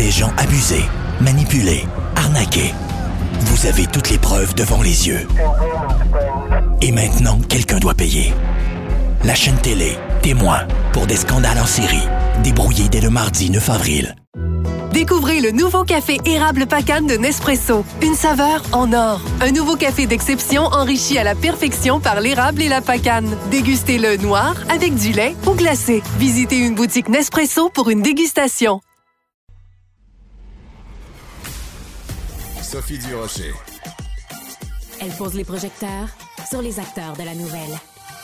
des gens abusés, manipulés, arnaqués. Vous avez toutes les preuves devant les yeux. Et maintenant, quelqu'un doit payer. La chaîne télé, témoin, pour des scandales en série, débrouillés dès le mardi 9 avril. Découvrez le nouveau café érable Pacane de Nespresso. Une saveur en or. Un nouveau café d'exception enrichi à la perfection par l'érable et la pacane. Dégustez-le noir, avec du lait ou glacé. Visitez une boutique Nespresso pour une dégustation. Sophie Durocher. Elle pose les projecteurs sur les acteurs de la nouvelle.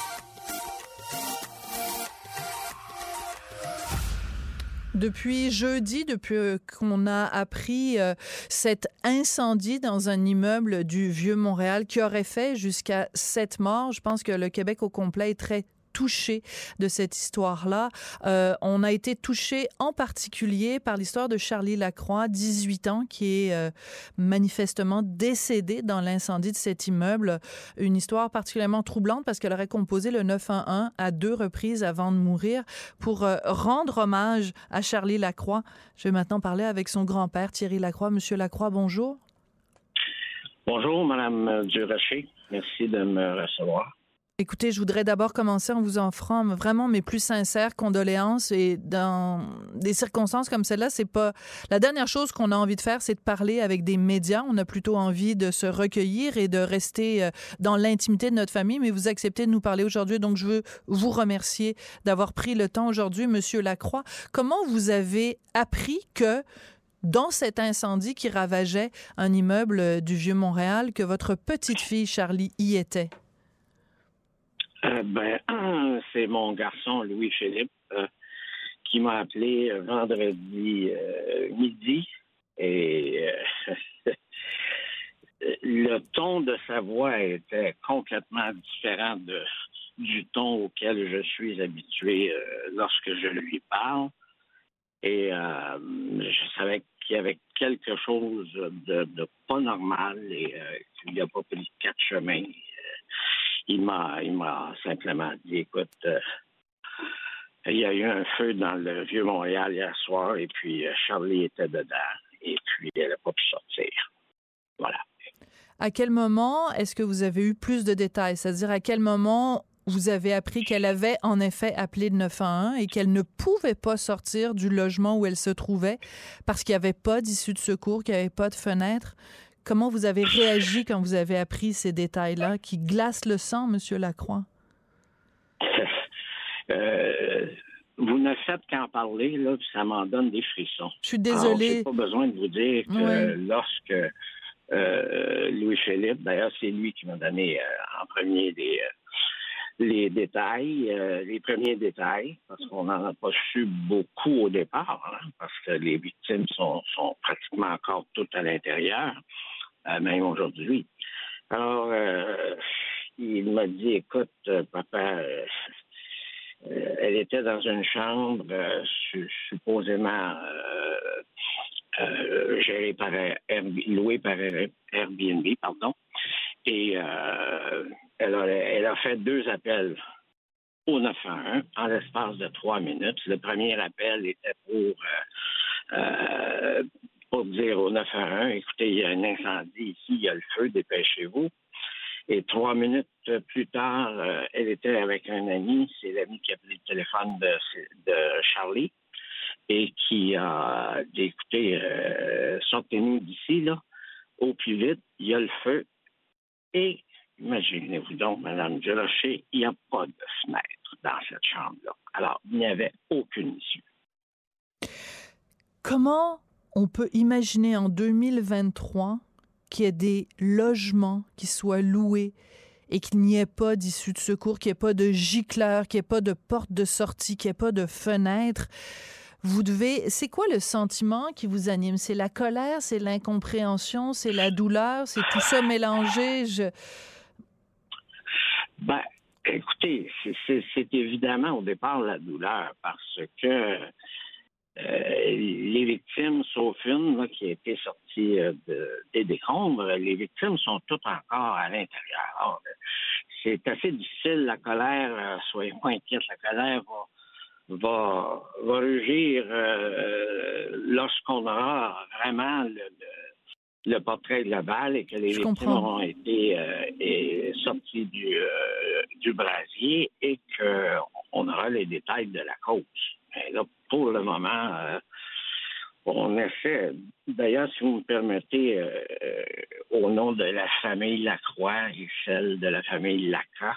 Depuis jeudi, depuis qu'on a appris cet incendie dans un immeuble du Vieux-Montréal qui aurait fait jusqu'à 7 morts, je pense que le Québec au complet est très touché de cette histoire-là. On a été touché en particulier par l'histoire de Charlie Lacroix, 18 ans, qui est manifestement décédé dans l'incendie de cet immeuble. Une histoire particulièrement troublante parce qu'elle aurait composé le 911 à 2 reprises avant de mourir pour rendre hommage à Charlie Lacroix. Je vais maintenant parler avec son grand-père, Thierry Lacroix. Monsieur Lacroix, bonjour. Bonjour, Madame Durocher. Merci de me recevoir. Écoutez, je voudrais d'abord commencer en vous offrant vraiment mes plus sincères condoléances, et dans des circonstances comme celle-là, c'est pas la dernière chose qu'on a envie de faire, c'est de parler avec des médias. On a plutôt envie de se recueillir et de rester dans l'intimité de notre famille, mais vous acceptez de nous parler aujourd'hui, donc je veux vous remercier d'avoir pris le temps aujourd'hui, Monsieur Lacroix. Comment vous avez appris que dans cet incendie qui ravageait un immeuble du Vieux-Montréal, que votre petite fille Charlie y était? C'est mon garçon Louis-Philippe qui m'a appelé vendredi midi et le ton de sa voix était complètement différent du ton auquel je suis habitué lorsque je lui parle. Et je savais qu'il y avait quelque chose de pas normal et qu'il n'a pas pris 4 chemins. Il m'a simplement dit, écoute, il y a eu un feu dans le Vieux-Montréal hier soir et puis Charlie était dedans et puis elle n'a pas pu sortir. Voilà. À quel moment est-ce que vous avez eu plus de détails? C'est-à-dire à quel moment vous avez appris qu'elle avait en effet appelé le 911 et qu'elle ne pouvait pas sortir du logement où elle se trouvait parce qu'il n'y avait pas d'issue de secours, qu'il n'y avait pas de fenêtre? Comment vous avez réagi quand vous avez appris ces détails-là qui glacent le sang, Monsieur Lacroix? Vous ne faites qu'en parler, là, puis ça m'en donne des frissons. Je suis désolée. Je n'ai pas besoin de vous dire que lorsque Louis-Philippe, d'ailleurs, c'est lui qui m'a donné en premier les détails, les premiers détails, parce qu'on n'en a pas su beaucoup au départ, parce que les victimes sont pratiquement encore toutes à l'intérieur, même aujourd'hui. Alors, il m'a dit, écoute, papa, elle était dans une chambre supposément louée par Airbnb, pardon, et elle a fait 2 appels au 911 en l'espace de 3 minutes. Le premier appel était pour dire au 911, écoutez, il y a un incendie ici, il y a le feu, dépêchez-vous. Et 3 minutes plus tard, elle était avec un ami, c'est l'ami qui a pris le téléphone de Charlie et qui a dit, écoutez, sortez-nous d'ici, là, au plus vite, il y a le feu. Et imaginez-vous donc, Mme Durocher, il n'y a pas de fenêtre dans cette chambre-là. Alors, il n'y avait aucune issue. Comment on peut imaginer en 2023 qu'il y ait des logements qui soient loués et qu'il n'y ait pas d'issue de secours, qu'il n'y ait pas de gicleur, qu'il n'y ait pas de porte de sortie, qu'il n'y ait pas de fenêtre? C'est quoi le sentiment qui vous anime? C'est la colère, c'est l'incompréhension, c'est la douleur, c'est tout ça mélangé? Écoutez, c'est évidemment au départ la douleur parce que les victimes, sauf une là, qui a été sortie des décombres, les victimes sont toutes encore à l'intérieur. Alors, c'est assez difficile, la colère, soyez pas inquiets, la colère va rugir lorsqu'on aura vraiment le portrait global et que les victimes auront été sorties du brasier et qu'on aura les détails de la cause. Mais là, pour le moment, on essaie, d'ailleurs, si vous me permettez, au nom de la famille Lacroix et celle de la famille Laca,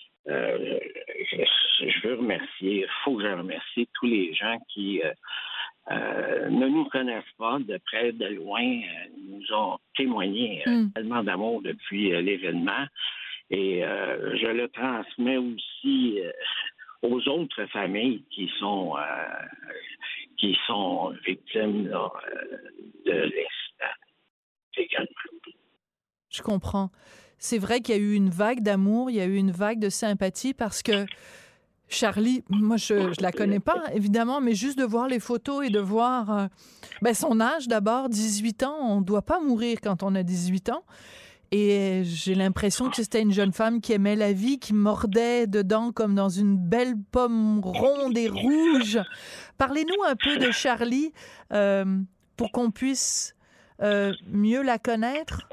je veux remercier, il faut que je remercie tous les gens qui ne nous connaissent pas de près, de loin, nous ont témoigné tellement d'amour depuis l'événement. Et je le transmets aussi aux autres familles qui sont victimes là, de l'incident également. Je comprends. C'est vrai qu'il y a eu une vague d'amour, il y a eu une vague de sympathie parce que Charlie, moi, je la connais pas, évidemment, mais juste de voir les photos et de voir son âge d'abord, 18 ans, on ne doit pas mourir quand on a 18 ans. Et j'ai l'impression que c'était une jeune femme qui aimait la vie, qui mordait dedans comme dans une belle pomme ronde et rouge. Parlez-nous un peu de Charlie pour qu'on puisse mieux la connaître.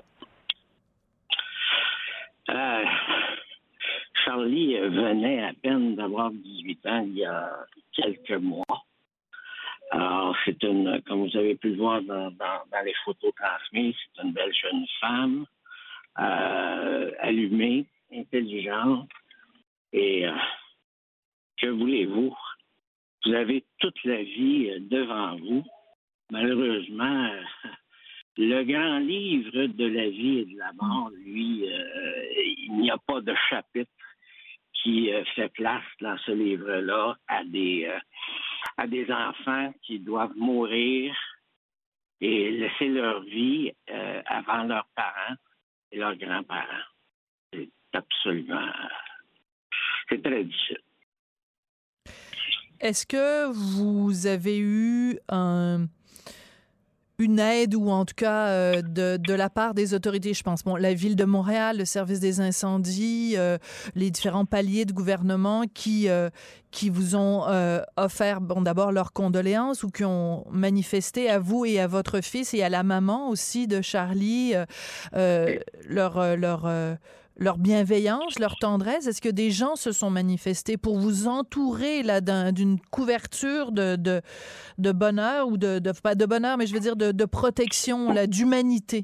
Charlie venait à peine d'avoir 18 ans il y a quelques mois. Alors, comme vous avez pu le voir dans les photos transmises, c'est une belle jeune femme, allumée, intelligente. Et que voulez-vous? Vous avez toute la vie devant vous. Malheureusement, le grand livre de la vie et de la mort, lui, il n'y a pas de chapitre qui fait place dans ce livre-là à des enfants qui doivent mourir et laisser leur vie avant leurs parents et leurs grands-parents. C'est très difficile. Est-ce que vous avez eu une aide ou en tout cas de la part des autorités, je pense, la Ville de Montréal, le service des incendies, les différents paliers de gouvernement qui vous ont offert, d'abord leurs condoléances ou qui ont manifesté à vous et à votre fils et à la maman aussi de Charlie leur bienveillance, leur tendresse? Est-ce que des gens se sont manifestés pour vous entourer là d'une couverture de bonheur ou pas de bonheur, mais je veux dire de protection, là, d'humanité?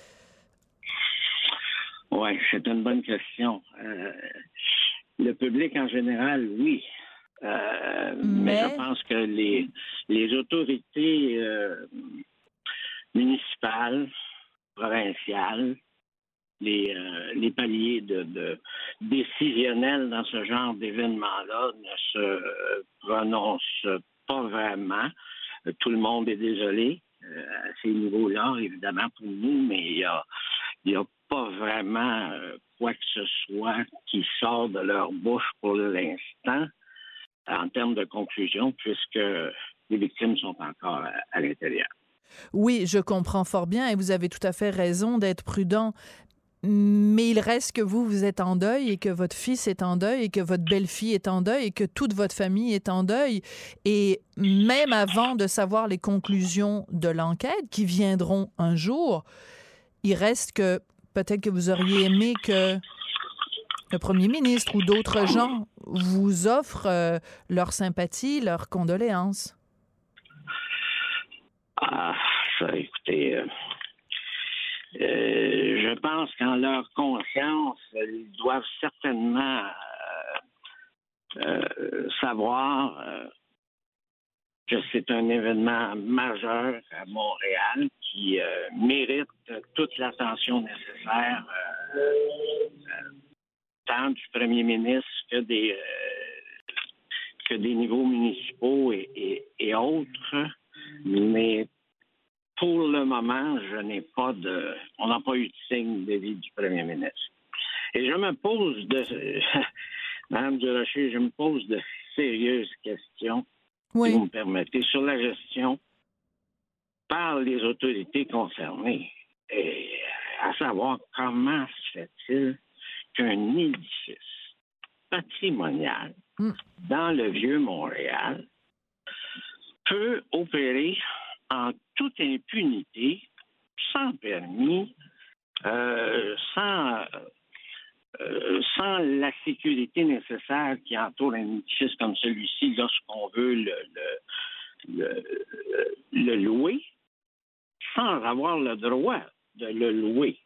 Oui, c'est une bonne question. Le public en général, oui. Mais je pense que les autorités municipales, provinciales, les paliers de décisionnels dans ce genre d'événement-là ne se prononcent pas vraiment. Tout le monde est désolé à ces niveaux-là, évidemment, pour nous, mais il y a pas vraiment quoi que ce soit qui sort de leur bouche pour l'instant en termes de conclusion, puisque les victimes sont encore à l'intérieur. Oui, je comprends fort bien et vous avez tout à fait raison d'être prudent. Mais il reste que vous êtes en deuil et que votre fils est en deuil et que votre belle-fille est en deuil et que toute votre famille est en deuil. Et même avant de savoir les conclusions de l'enquête qui viendront un jour, il reste que peut-être que vous auriez aimé que le premier ministre ou d'autres gens vous offrent leur sympathie, leurs condoléances. Écoutez... je pense qu'en leur conscience, ils doivent certainement savoir que c'est un événement majeur à Montréal qui mérite toute l'attention nécessaire, tant du premier ministre que des niveaux municipaux et autres. Mais pour le moment, on n'a pas eu de signe de vie du premier ministre. Et je me pose Mme Durocher, je me pose de sérieuses questions, si vous me permettez, sur la gestion par les autorités concernées. Et à savoir comment se fait-il qu'un édifice patrimoniale dans le Vieux-Montréal peut opérer en toute impunité, sans permis, sans la sécurité nécessaire qui entoure un édifice comme celui-ci lorsqu'on veut le louer, sans avoir le droit de le louer.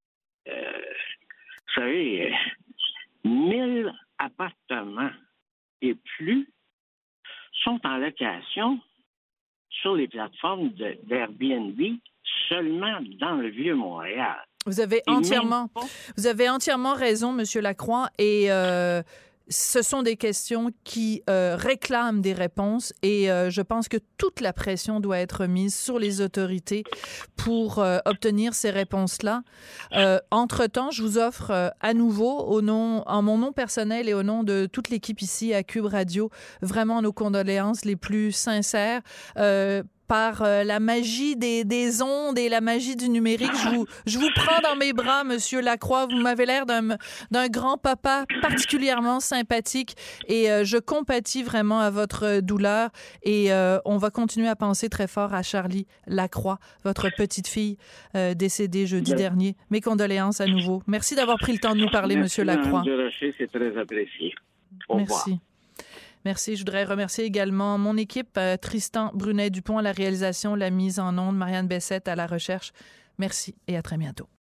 Vous savez, 1000 appartements et plus sont en location sur les plateformes d'Airbnb seulement dans le Vieux-Montréal. Vous avez entièrement raison, Monsieur Lacroix, et ce sont des questions qui réclament des réponses et je pense que toute la pression doit être mise sur les autorités pour obtenir ces réponses-là. Entre-temps, je vous offre à nouveau, en mon nom personnel et au nom de toute l'équipe ici à Cube Radio, vraiment nos condoléances les plus sincères. Par la magie des ondes et la magie du numérique. Je vous prends dans mes bras, Monsieur Lacroix. Vous m'avez l'air d'un grand-papa particulièrement sympathique et je compatis vraiment à votre douleur et on va continuer à penser très fort à Charlie Lacroix, votre petite-fille décédée jeudi dernier. Mes condoléances à nouveau. Merci d'avoir pris le temps de nous parler, Monsieur Lacroix. Merci, c'est très apprécié. Au revoir. Merci. Je voudrais remercier également mon équipe, Tristan Brunet-Dupont à la réalisation, la mise en onde, Marianne Bessette à la recherche. Merci et à très bientôt.